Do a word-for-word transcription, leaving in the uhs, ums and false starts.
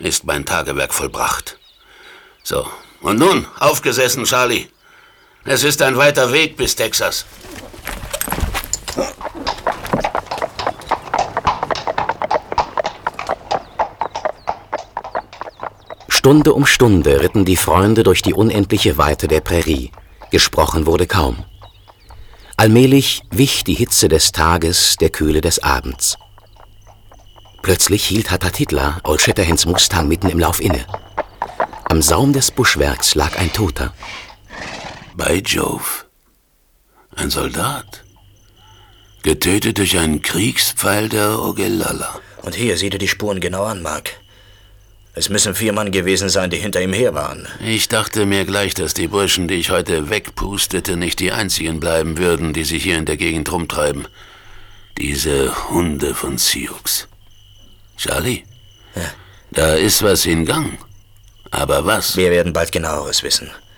ist mein Tagewerk vollbracht. So, und nun, aufgesessen, Charlie. Es ist ein weiter Weg bis Texas. Stunde um Stunde ritten die Freunde durch die unendliche Weite der Prärie. Gesprochen wurde kaum. Allmählich wich die Hitze des Tages der Kühle des Abends. Plötzlich hielt Hatatitla, Old Shatterhands Mustang, mitten im Lauf inne. Am Saum des Buschwerks lag ein Toter. By Jove. Ein Soldat. Getötet durch einen Kriegspfeil der Ogallala. Und hier, sieh dir die Spuren genau an, Mark. Es müssen vier Mann gewesen sein, die hinter ihm her waren. Ich dachte mir gleich, dass die Burschen, die ich heute wegpustete, nicht die einzigen bleiben würden, die sich hier in der Gegend rumtreiben. Diese Hunde von Sioux. Charlie? Ja. Da ist was in Gang. Aber was? Wir werden bald Genaueres wissen.